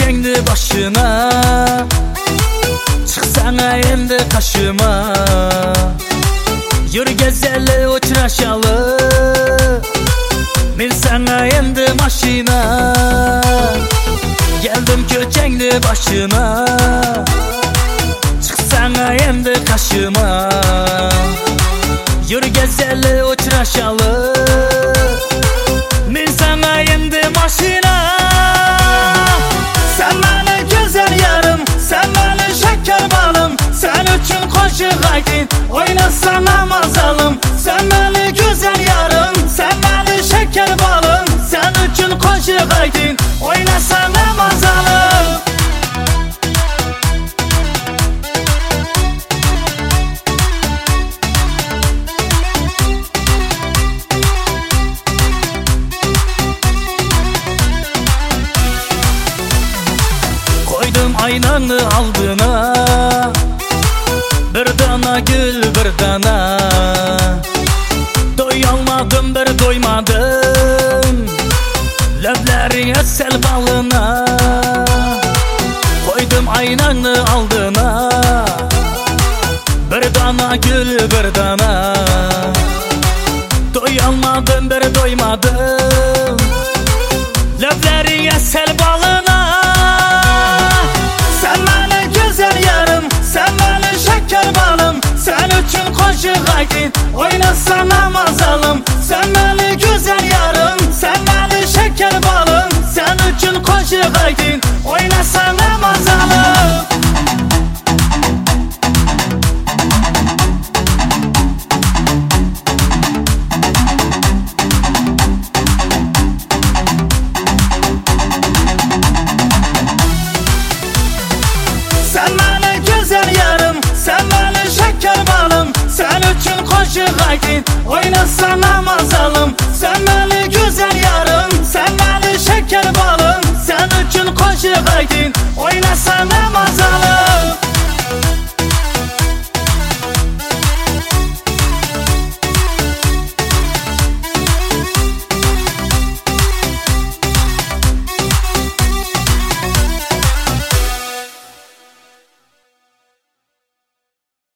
köçendi başına. Çıksana endi kaşıma. Yürü gezeli uçraşalı. Men sana endi maşina. Geldim köçendi başına. Çıksana endi kaşıma. Yürü gezeli uçraşalı. Men sana endi maşina. Sen beni güzel yarım, sen beni şeker balım. Sen üçün koşuk aydın, oynasana mazalım. Sen beni güzel yarım, sen beni şeker balım. Sen üçün koşuk aydın, oynasana mazalım. Koydum aynanı aldına. Bir dana gül bir dana. Doyalmadım bir doymadım. Löblerine sel balına. Koydum aynanı aldına. Bir dana gül bir dana. Doyalmadım bir doymadım. Löblerine sel balına. Sen beni güzel yarım, sen beni şeker balım. Sen üçün koşuk aydın, oynasana mazalım. Sen beni güzel yarım, sen beni şeker balım. Sen üçün koşuk aydın, oynasana mazalım. Sen beni güzel yarım, sen beni şeker balım. Sen üçün koşuk aydın, oynasana mazalım.